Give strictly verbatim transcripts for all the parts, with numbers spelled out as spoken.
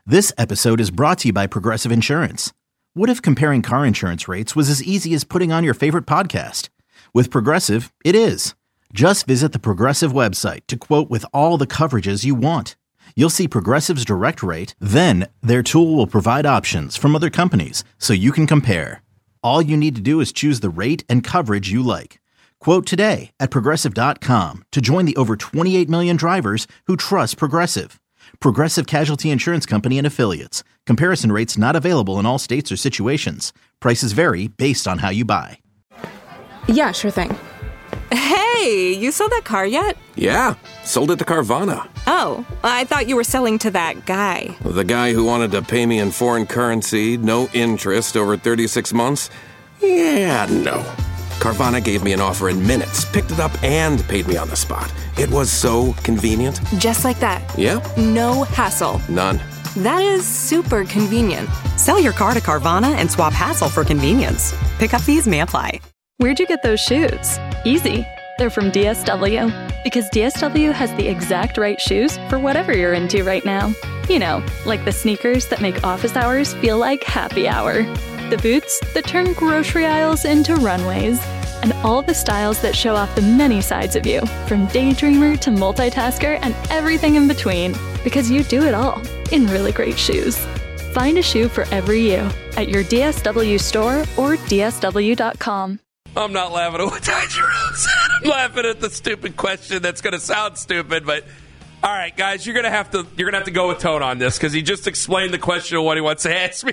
This episode is brought to you by Progressive Insurance. What if comparing car insurance rates was as easy as putting on your favorite podcast? With Progressive, it is. Just visit the Progressive website to quote with all the coverages you want. You'll see Progressive's direct rate, then their tool will provide options from other companies so you can compare. All you need to do is choose the rate and coverage you like. Quote today at Progressive dot com to join the over twenty-eight million drivers who trust Progressive. Progressive Casualty Insurance Company and Affiliates. Comparison rates not available in all states or situations. Prices vary based on how you buy. Yeah, sure thing. Hey, you sold that car yet? Yeah, sold it to Carvana. Oh, I thought you were selling to that guy. The guy who wanted to pay me in foreign currency, no interest, over thirty-six months? Yeah, no. Carvana gave me an offer in minutes, picked it up, and paid me on the spot. It was so convenient. Just like that. Yeah. No hassle. None. That is super convenient. Sell your car to Carvana and swap hassle for convenience. Pickup fees may apply. Where'd you get those shoes? Easy. They're from D S W. Because D S W has the exact right shoes for whatever you're into right now. You know, like the sneakers that make office hours feel like happy hour. The boots that turn grocery aisles into runways. And all the styles that show off the many sides of you, from daydreamer to multitasker and everything in between. Because you do it all in really great shoes. Find a shoe for every you at your D S W store or D S W dot com. I'm not laughing at what Ty Jerome said. I'm laughing at the stupid question that's going to sound stupid, but all right, guys, you're going to have to you're going to have to go with Tone on this because he just explained the question of what he wants to ask me.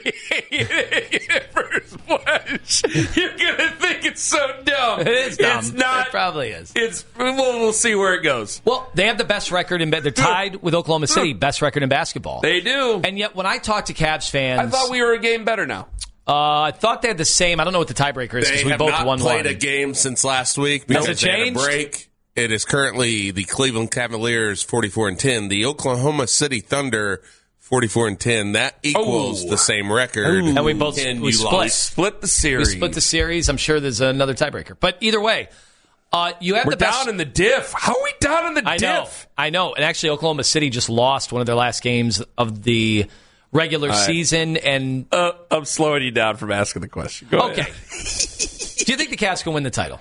First blush, you're going to think it's so dumb. It is dumb. It's not. It probably is. It's we'll, we'll see where it goes. Well, they have the best record in ba- they're tied with Oklahoma City, best record in basketball. They do. And yet, when I talk to Cavs fans, I thought we were a game better now. Uh, I thought they had the same. I don't know what the tiebreaker is because we both not won played one. a game since last week. Has because it they had a changed? break. It is currently the Cleveland Cavaliers forty-four and ten. The Oklahoma City Thunder forty-four and ten. That equals Oh. the same record. And we both And we you split. lost. Split the We series. split the series. I'm sure there's another tiebreaker. But either way, uh, you have We're the best. down in the diff. How are we down in the I diff? know. I know. And actually, Oklahoma City just lost one of their last games of the regular right. season. And Uh, I'm slowing you down from asking the question. Go okay, ahead. do you think the Cavs can win the title?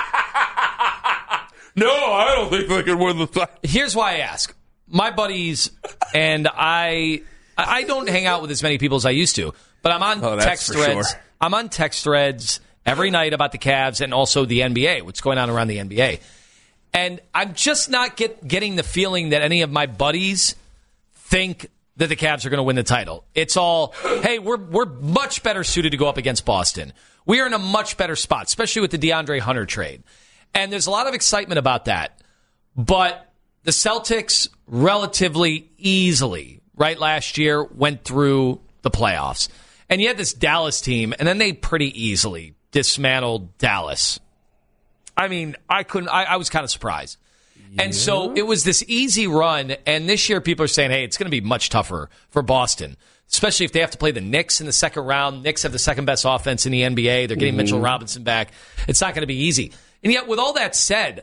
No, I don't think they can win the title. Here's why I ask. My buddies and I, I don't hang out with as many people as I used to, but I'm on Oh, that's text for threads. sure. I'm on text threads every night about the Cavs and also the N B A, what's going on around the N B A. And I'm just not get, getting the feeling that any of my buddies think that the Cavs are going to win the title. It's all, hey, we're we're much better suited to go up against Boston. We are in a much better spot, especially with the DeAndre Hunter trade. And there's a lot of excitement about that. But the Celtics relatively easily, right, last year went through the playoffs. And you had this Dallas team, and then they pretty easily dismantled Dallas. I mean, I couldn't, I, I was kind of surprised. Yeah. And so it was this easy run, and this year people are saying, hey, it's going to be much tougher for Boston, especially if they have to play the Knicks in the second round. Knicks have the second best offense in the N B A. They're getting mm-hmm. Mitchell Robinson back. It's not going to be easy. And yet, with all that said,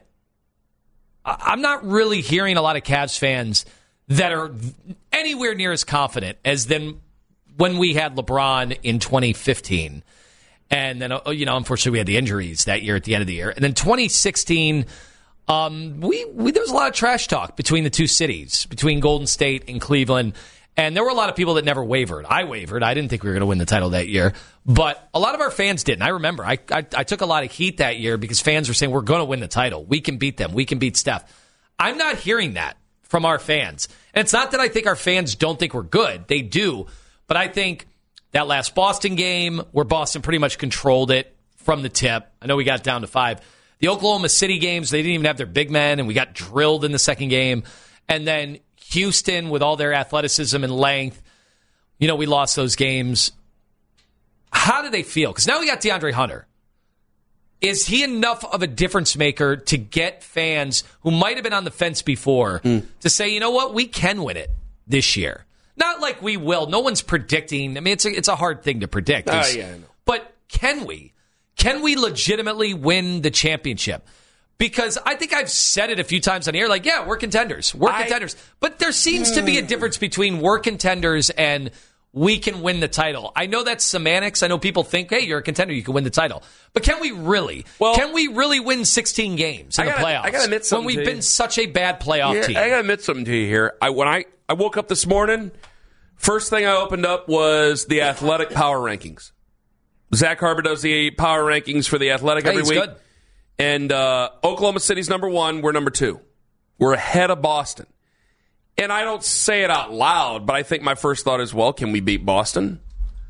I'm not really hearing a lot of Cavs fans that are anywhere near as confident as then when we had LeBron in twenty fifteen. And then, you know, unfortunately, we had the injuries that year at the end of the year. And then twenty sixteen, um, we, we there was a lot of trash talk between the two cities, between Golden State and Cleveland. And there were a lot of people that never wavered. I wavered. I didn't think we were going to win the title that year. But a lot of our fans didn't. I remember. I, I, I took a lot of heat that year because fans were saying, we're going to win the title. We can beat them. We can beat Steph. I'm not hearing that from our fans. And it's not that I think our fans don't think we're good. They do. But I think that last Boston game where Boston pretty much controlled it from the tip. I know we got down to five. The Oklahoma City games, they didn't even have their big men, and we got drilled in the second game. And then Houston, with all their athleticism and length, you know, we lost those games. How do they feel? Because now we got DeAndre Hunter. Is he enough of a difference maker to get fans who might have been on the fence before mm. to say, you know what, we can win it this year? Not like we will. No one's predicting. I mean, it's a, it's a hard thing to predict. Oh, yeah, I know. But can we? Can we legitimately win the championship? Because I think I've said it a few times on the air, like, yeah, we're contenders. We're I, contenders. But there seems mm. to be a difference between we're contenders and we can win the title. I know that's semantics. I know people think, hey, you're a contender, you can win the title. But can we really? Well, can we really win sixteen games in gotta, the playoffs? I got to admit something. When we've to been such a bad playoff yeah, team. I got to admit something to you here. I, when I, I woke up this morning, first thing I opened up was the Athletic Power Rankings. Zach Harper does the power rankings for the Athletic hey, every week. Good. And uh, Oklahoma City's number one. We're number two. We're ahead of Boston. And I don't say it out loud, but I think my first thought is, well, can we beat Boston?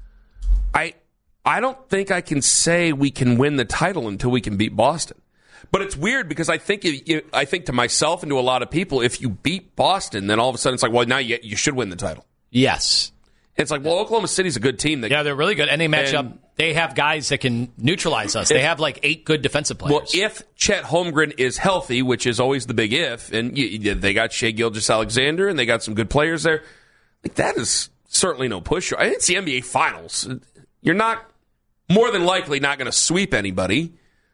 I I don't think I can say we can win the title until we can beat Boston. But it's weird because I think I think to myself and to a lot of people, if you beat Boston, then all of a sudden it's like, well, now you, you should win the title. Yes. It's like, well, Oklahoma City's a good team. That, yeah, they're really good. And they match and, up. They have guys that can neutralize us. If, they have like eight good defensive players. Well, if Chet Holmgren is healthy, which is always the big if, and you, they got Shai Gilgeous-Alexander and they got some good players there, like that is certainly no push. I mean, it's the N B A Finals. You're not, more than likely, not going to sweep anybody.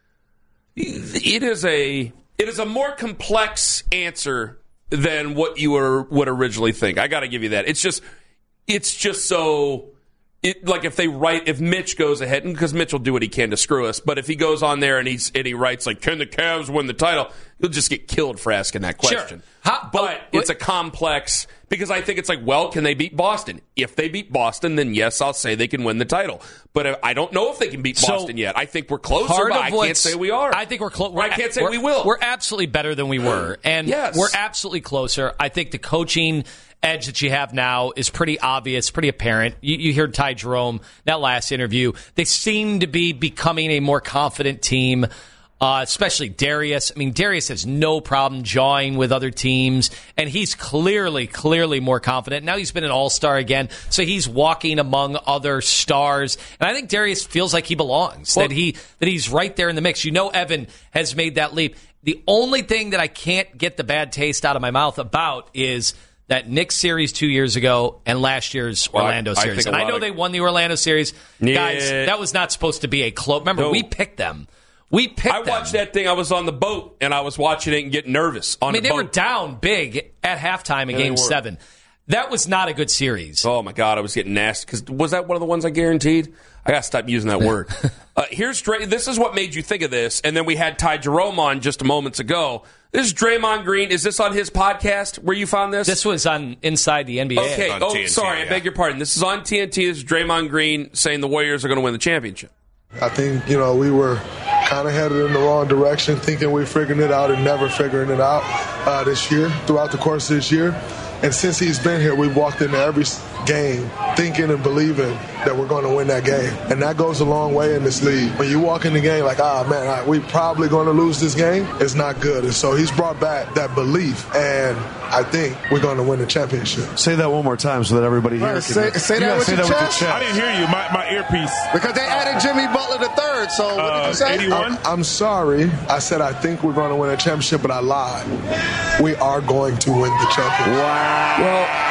It is a it is a more complex answer than what you were, would originally think. I got to give you that. It's just... It's just so, it, like if they write, if Mitch goes ahead, and because Mitch will do what he can to screw us, but if he goes on there and, he's, and he writes, like, can the Cavs win the title? He'll just get killed for asking that question. Sure. How, but oh, it's a complex, because I think it's like, well, can they beat Boston? If they beat Boston, then yes, I'll say they can win the title. But I don't know if they can beat Boston so yet. I think we're closer, but I can't say we are. I think we're close. I can't say we will. We're absolutely better than we were. And yes. we're absolutely closer. I think the coaching edge that you have now is pretty obvious, pretty apparent. You, you hear Ty Jerome, that last interview. They seem to be becoming a more confident team, uh, especially Darius. I mean, Darius has no problem jawing with other teams, and he's clearly, clearly more confident. Now he's been an all-star again, so he's walking among other stars. And I think Darius feels like he belongs, well, that he that he's right there in the mix. You know Evan has made that leap. The only thing that I can't get the bad taste out of my mouth about is that Knicks series two years ago and last year's well, Orlando I, series. I and I know of... they won the Orlando series. Yeah. Guys, that was not supposed to be a close. Remember, no. we picked them. We picked I them. watched that thing. I was on the boat, and I was watching it and getting nervous on I mean, the they boat. were down big at halftime in yeah, Game seven. That was not a good series. Oh, my God. I was getting nasty. Because was that one of the ones I guaranteed? I got to stop using that word. uh, here's Dray- This is what made you think of this. And then we had Ty Jerome on just moments ago. This is Draymond Green. Is this on his podcast where you found this? This was on Inside the N B A. Okay. Oh, T N T, sorry. yeah. I beg your pardon. This is on T N T. This is Draymond Green saying the Warriors are going to win the championship. I think, you know, we were kind of headed in the wrong direction, thinking we were figuring it out and never figuring it out uh, this year, throughout the course of this year. And since he's been here, we've walked into every game thinking and believing that we're going to win that game. And that goes a long way in this league. When you walk in the game like, ah, man, we're probably going to lose this game, it's not good. And so he's brought back that belief, and I think we're going to win the championship. Say that one more time so that everybody here right, can say, say that, with, say your that with your chest. I didn't hear you. My, my earpiece. Because they added Jimmy Butler the third, so what uh, did you say? eighty-one? I'm, I'm sorry. I said I think we're going to win a championship, but I lied. We are going to win the championship. Wow. Well,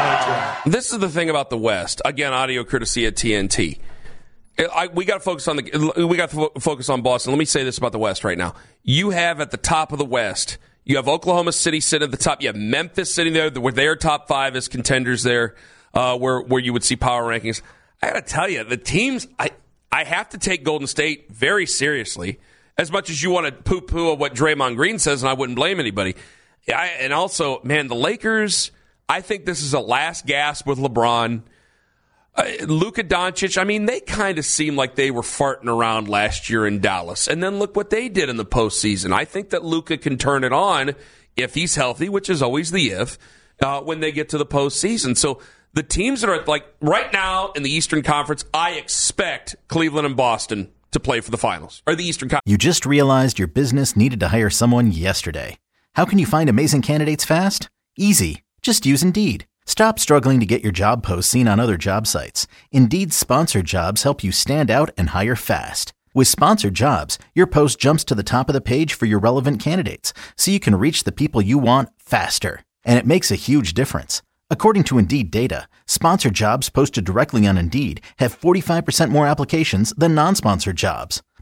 this is the thing about the West. Again, audio courtesy at T N T. I, we got to focus on the. We got to fo- focus on Boston. Let me say this about the West right now. You have at the top of the West. You have Oklahoma City sitting at the top. You have Memphis sitting there, where their top five as contenders there, uh, where where you would see power rankings. I got to tell you, the teams. I I have to take Golden State very seriously. As much as you want to poo-poo what Draymond Green says, and I wouldn't blame anybody. I, and also, man, the Lakers. I think this is a last gasp with LeBron. Uh, Luka Doncic, I mean, they kind of seemed like they were farting around last year in Dallas. And then look what they did in the postseason. I think that Luka can turn it on if he's healthy, which is always the if, uh, when they get to the postseason. So the teams that are, like, right now in the Eastern Conference, I expect Cleveland and Boston to play for the finals, or the Eastern Conference. You just realized your business needed to hire someone yesterday. How can you find amazing candidates fast? Easy. Just use Indeed. Stop struggling to get your job posts seen on other job sites. Indeed's sponsored jobs help you stand out and hire fast. With sponsored jobs, your post jumps to the top of the page for your relevant candidates, so you can reach the people you want faster. And it makes a huge difference. According to Indeed data, sponsored jobs posted directly on Indeed have forty-five percent more applications than non-sponsored jobs.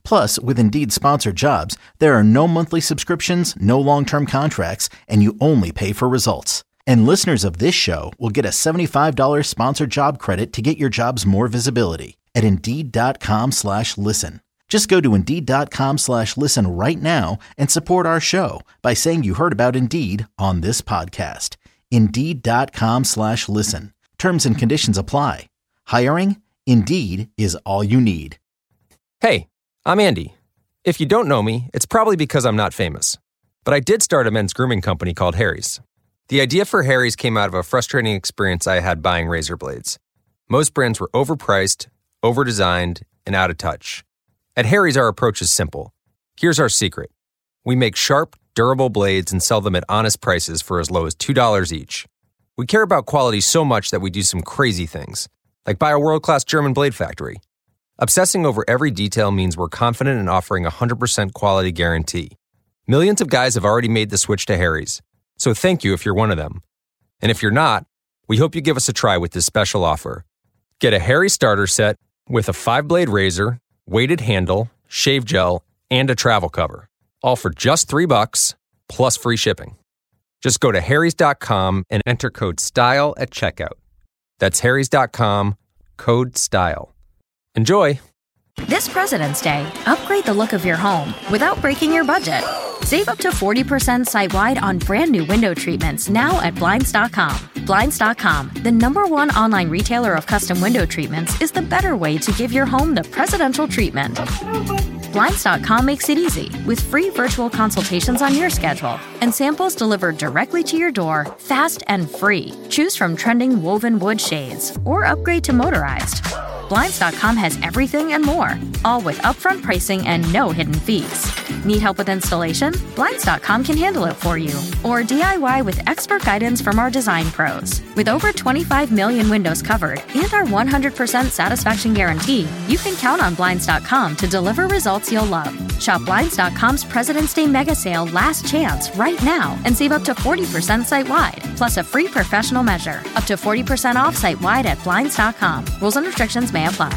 Plus, with Indeed sponsored jobs, there are no monthly subscriptions, no long-term contracts, and you only pay for results. And listeners of this show will get a seventy-five dollars sponsored job credit to get your jobs more visibility at Indeed.com slash listen. Just go to Indeed.com slash listen right now and support our show by saying you heard about Indeed on this podcast. Indeed.com slash listen. Terms and conditions apply. Hiring? Indeed is all you need. Hey, I'm Andy. If you don't know me, it's probably because I'm not famous. But I did start a men's grooming company called Harry's. The idea for Harry's came out of a frustrating experience I had buying razor blades. Most brands were overpriced, overdesigned, and out of touch. At Harry's, our approach is simple. Here's our secret. We make sharp, durable blades and sell them at honest prices for as low as two dollars each. We care about quality so much that we do some crazy things, like buy a world-class German blade factory. Obsessing over every detail means we're confident in offering a one hundred percent quality guarantee. Millions of guys have already made the switch to Harry's, so thank you if you're one of them. And if you're not, we hope you give us a try with this special offer. Get a Harry's starter set with a five-blade razor, weighted handle, shave gel, and a travel cover, all for just three bucks plus free shipping. Just go to harrys dot com and enter code STYLE at checkout. That's harrys dot com, code STYLE. Enjoy! This President's Day, upgrade the look of your home without breaking your budget. Save up to forty percent site-wide on brand new window treatments now at Blinds dot com. Blinds dot com, the number one online retailer of custom window treatments, is the better way to give your home the presidential treatment. Blinds dot com makes it easy with free virtual consultations on your schedule and samples delivered directly to your door, fast and free. Choose from trending woven wood shades or upgrade to motorized. Blinds dot com has everything and more, all with upfront pricing and no hidden fees. Need help with installation? Blinds dot com can handle it for you. Or D I Y with expert guidance from our design pros. With over twenty-five million windows covered and our one hundred percent satisfaction guarantee, you can count on Blinds dot com to deliver results you'll love. Shop Blinds dot com's President's Day Mega Sale Last Chance right now and save up to forty percent site-wide, plus a free professional measure. Up to forty percent off site-wide at Blinds dot com. Rules and restrictions may apply.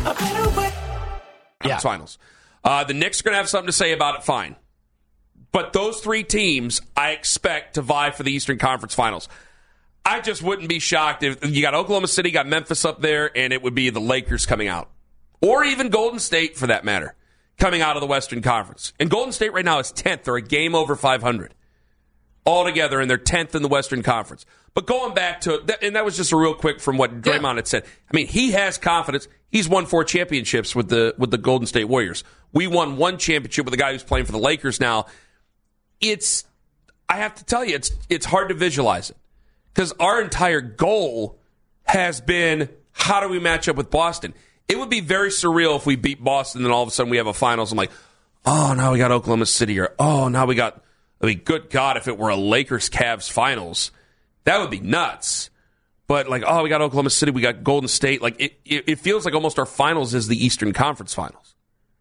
Yeah. Finals. Uh, the Knicks are going to have something to say about it, fine. But those three teams, I expect to vie for the Eastern Conference Finals. I just wouldn't be shocked if you got Oklahoma City, got Memphis up there, and it would be the Lakers coming out. Or even Golden State, for that matter, coming out of the Western Conference. And Golden State right now is tenth. They're a game over five hundred altogether, and they're tenth in the Western Conference. But going back to, and that was just a real quick from what Draymond yeah. had said. I mean, he has confidence. He's won four championships with the with the Golden State Warriors. We won one championship with a guy who's playing for the Lakers now. It's, I have to tell you, it's it's hard to visualize it. Because our entire goal has been, how do we match up with Boston? It would be very surreal if we beat Boston and all of a sudden we have a finals. I'm like, oh, now we got Oklahoma City. Or, oh, now we got, I mean, good God, if it were a Lakers-Cavs finals, that would be nuts. But like, oh, we got Oklahoma City, we got Golden State. Like, it, it, it feels like almost our finals is the Eastern Conference Finals.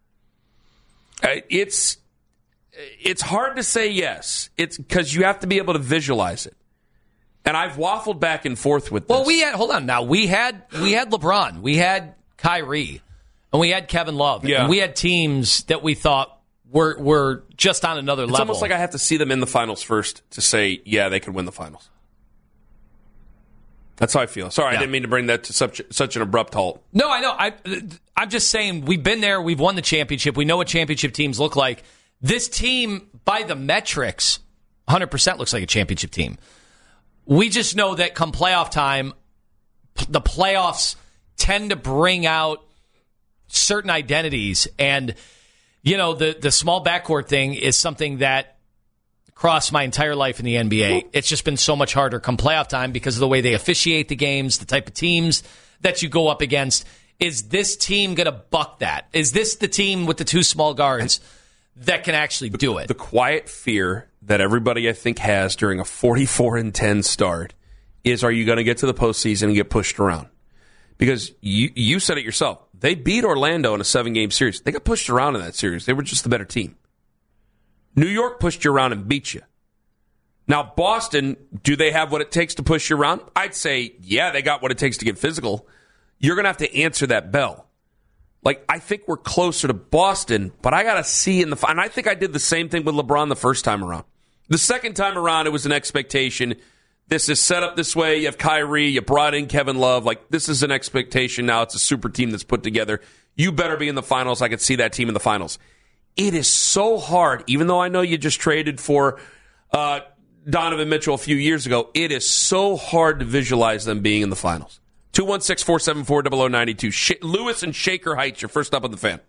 It's it's hard to say yes. It's because you have to be able to visualize it. And I've waffled back and forth with this. Well, we had, hold on now, we had we had LeBron, we had Kyrie, and we had Kevin Love. Yeah. And we had teams that we thought were were just on another it's level. It's almost like I have to see them in the finals first to say, yeah, they could win the finals. That's how I feel. Sorry, yeah. I didn't mean to bring that to such such an abrupt halt. No, I know. I, I'm just saying we've been there. We've won the championship. We know what championship teams look like. This team, by the metrics, one hundred percent looks like a championship team. We just know that come playoff time, the playoffs tend to bring out certain identities. And, you know, the, the small backcourt thing is something that crossed my entire life in the N B A. It's just been so much harder come playoff time because of the way they officiate the games, the type of teams that you go up against. Is this team going to buck that? Is this the team with the two small guards that can actually do it? The quiet fear that everybody, I think, has during a forty-four and ten start is, are you going to get to the postseason and get pushed around? Because you you said it yourself. They beat Orlando in a seven-game series. They got pushed around in that series. They were just the better team. New York pushed you around and beat you. Now, Boston, do they have what it takes to push you around? I'd say, yeah, they got what it takes to get physical. You're going to have to answer that bell. Like, I think we're closer to Boston, but I got to see in the – and I think I did the same thing with LeBron the first time around. The second time around, it was an expectation. This is set up this way. You have Kyrie. You brought in Kevin Love. Like, this is an expectation now. It's a super team that's put together. You better be in the finals. I could see that team in the finals. It is so hard, even though I know you just traded for uh, Donovan Mitchell a few years ago, it is so hard to visualize them being in the finals. two one six, four seven four, zero zero nine two. Sh- Lewis and Shaker Heights, you're first up on the fan.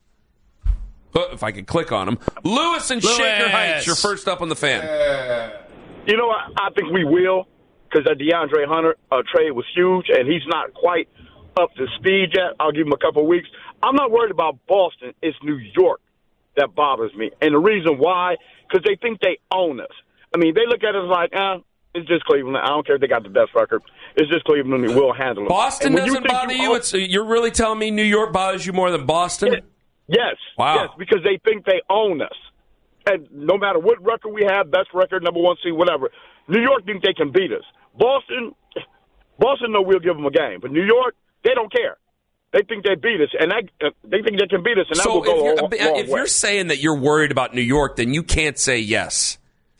Oh, if I could click on them. Lewis and Lewis. Shaker Heights, you're first up on the fan. Uh, you know what? I think we will, because the DeAndre Hunter uh, trade was huge, and he's not quite up to speed yet. I'll give him a couple of weeks. I'm not worried about Boston. It's New York that bothers me. And the reason why, because they think they own us. I mean, they look at us like, eh, it's just Cleveland. I don't care if they got the best record. It's just Cleveland, and we'll handle it. Boston doesn't you bother you? you? Own- it's, you're really telling me New York bothers you more than Boston? Yeah. Yes. Wow. Yes, because they think they own us. And no matter what record we have, best record, number one seed, whatever, New York think they can beat us. Boston, Boston know we'll give them a game. But New York, they don't care. They think they beat us, and that, uh, they think they can beat us, and so that will go if you're, a long, long if way. you're saying that you're worried about New York, then you can't say yes.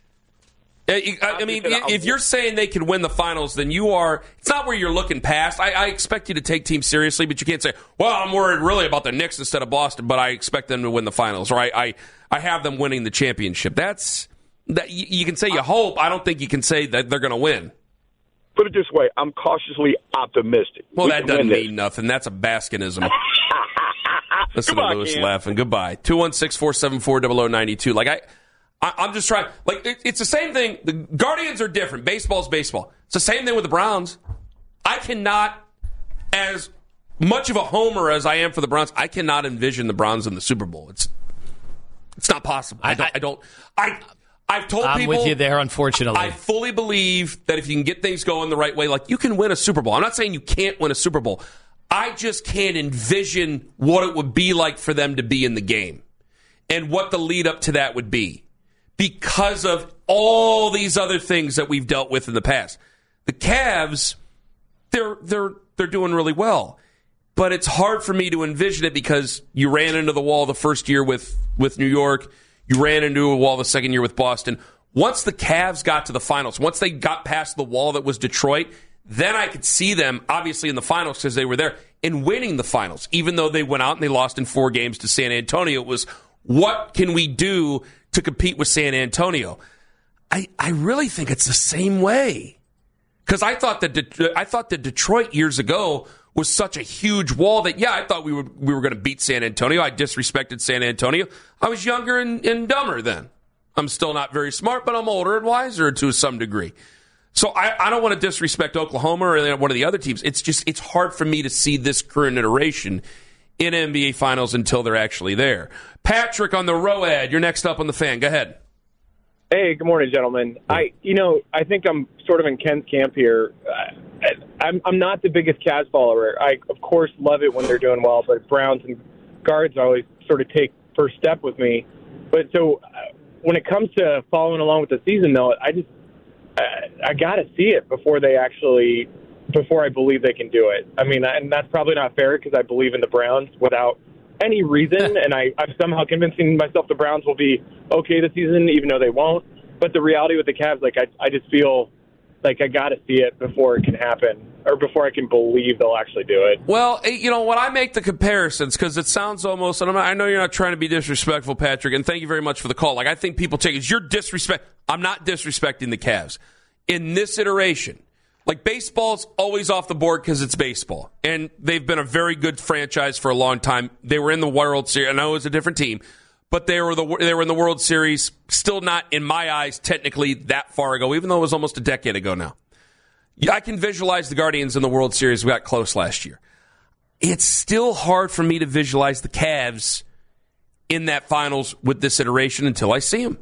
I, I mean, if you're saying they can win the finals, then you are – it's not where you're looking past. I, I expect you to take teams seriously, but you can't say, well, I'm worried really about the Knicks instead of Boston, but I expect them to win the finals, or I, I, I have them winning the championship. That's that. You, you can say you hope. I don't think you can say that they're going to win. Put it this way, I'm cautiously optimistic. Well, we that doesn't mean this. nothing. That's a Baskinism. Listen Goodbye, to Lewis Ken. laughing. Goodbye. two one six, four seven four, zero zero nine two. Like, I, I, I'm just trying. Like, it, it's the same thing. The Guardians are different. Baseball's baseball. It's the same thing with the Browns. I cannot, as much of a homer as I am for the Browns, I cannot envision the Browns in the Super Bowl. It's it's not possible. I, I don't. I don't. I. I've told I'm people. with you there, unfortunately. I fully believe that if you can get things going the right way, like you can win a Super Bowl. I'm not saying you can't win a Super Bowl. I just can't envision what it would be like for them to be in the game and what the lead up to that would be because of all these other things that we've dealt with in the past. The Cavs, they're they're they're doing really well. But it's hard for me to envision it because you ran into the wall the first year with, with New York. You ran into a wall the second year with Boston. Once the Cavs got to the finals, once they got past the wall that was Detroit, then I could see them, obviously, in the finals because they were there, and winning the finals. Even though they went out and they lost in four games to San Antonio, it was, what can we do to compete with San Antonio? I, I really think it's the same way. Because I thought that De- I thought that Detroit years ago was such a huge wall that, yeah, I thought we were we were going to beat San Antonio. I disrespected San Antonio. I was younger and, and dumber then. I'm still not very smart, but I'm older and wiser to some degree. So I, I don't want to disrespect Oklahoma or one of the other teams. It's just it's hard for me to see this current iteration in N B A Finals until they're actually there. Patrick on the Road, you're next up on the Fan. Go ahead. Hey, good morning, gentlemen. I, you know, I think I'm sort of in Ken's camp here. I, I'm, I'm not the biggest Cavs follower. I, of course, love it when they're doing well, but Browns and guards always sort of take first step with me. But so uh, when it comes to following along with the season, though, I just uh, I got to see it before they actually before I believe they can do it. I mean, and that's probably not fair because I believe in the Browns without any reason, and I, I'm somehow convincing myself the Browns will be okay this season, even though they won't. But the reality with the Cavs, like I, I just feel like I got to see it before it can happen, or before I can believe they'll actually do it. Well, you know, when I make the comparisons, because it sounds almost, and I'm not, I know you're not trying to be disrespectful, Patrick, and thank you very much for the call. Like, I think people take it, you're disrespect. I'm not disrespecting the Cavs. In this iteration, like, baseball's always off the board because it's baseball. And they've been a very good franchise for a long time. They were in the World Series. I know it was a different team, but they were the they were in the World Series. Still not, in my eyes, technically that far ago, even though it was almost a decade ago now. Yeah, I can visualize the Guardians in the World Series. We got close last year. It's still hard for me to visualize the Cavs in that finals with this iteration until I see them.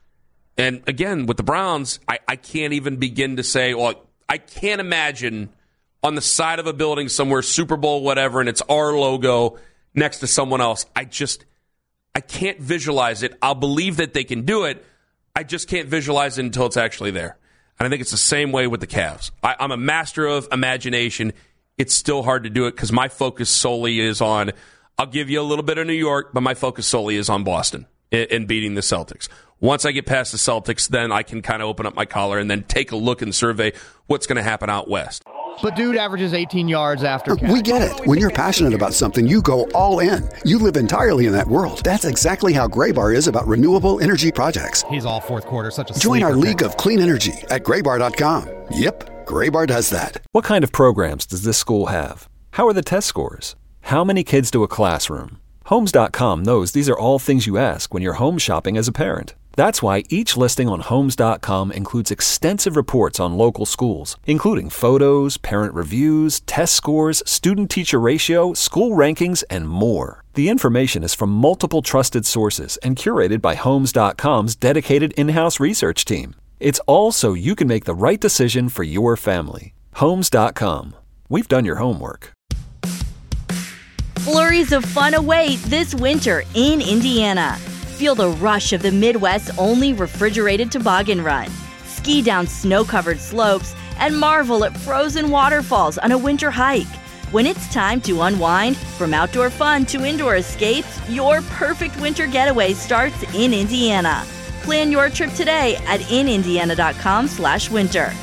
And again, with the Browns, I, I can't even begin to say, well, I can't imagine on the side of a building somewhere, Super Bowl, whatever, and it's our logo next to someone else. I just, I can't visualize it. I'll believe that they can do it. I just can't visualize it until it's actually there. And I think it's the same way with the Cavs. I, I'm a master of imagination. It's still hard to do it because my focus solely is on, I'll give you a little bit of New York, but my focus solely is on Boston and beating the Celtics. Once I get past the Celtics, then I can kind of open up my collar and then take a look and survey what's going to happen out west. But dude averages eighteen yards after catch. We get it. When you're passionate about something, you go all in. You live entirely in that world. That's exactly how Graybar is about renewable energy projects. He's all fourth quarter, such a Join our sleeper league pick. of clean energy at graybar dot com. Yep, Graybar does that. What kind of programs does this school have? How are the test scores? How many kids do a classroom? Homes dot com knows these are all things you ask when you're home shopping as a parent. That's why each listing on Homes dot com includes extensive reports on local schools, including photos, parent reviews, test scores, student-teacher ratio, school rankings, and more. The information is from multiple trusted sources and curated by Homes dot com's dedicated in-house research team. It's all so you can make the right decision for your family. Homes dot com. We've done your homework. Flurries of fun await this winter in Indiana. Feel the rush of the Midwest's only refrigerated toboggan run. Ski down snow-covered slopes and marvel at frozen waterfalls on a winter hike. When it's time to unwind, from outdoor fun to indoor escapes, your perfect winter getaway starts in Indiana. Plan your trip today at in indiana dot com slash winter.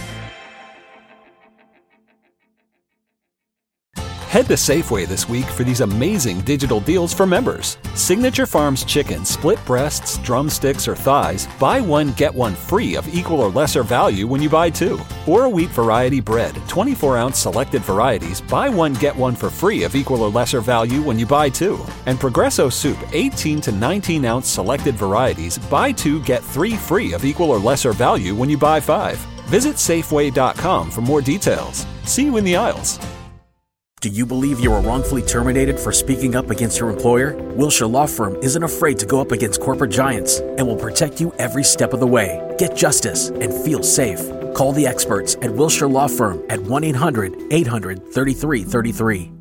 Head to Safeway this week for these amazing digital deals for members. Signature Farms chicken, split breasts, drumsticks, or thighs, buy one, get one free of equal or lesser value when you buy two. Or a wheat variety bread, twenty-four ounce selected varieties, buy one, get one for free of equal or lesser value when you buy two. And Progresso soup, eighteen to nineteen ounce selected varieties, buy two, get three free of equal or lesser value when you buy five. Visit Safeway dot com for more details. See you in the aisles. Do you believe you were wrongfully terminated for speaking up against your employer? Wilshire Law Firm isn't afraid to go up against corporate giants and will protect you every step of the way. Get justice and feel safe. Call the experts at Wilshire Law Firm at one eight hundred eight hundred thirty-three thirty-three.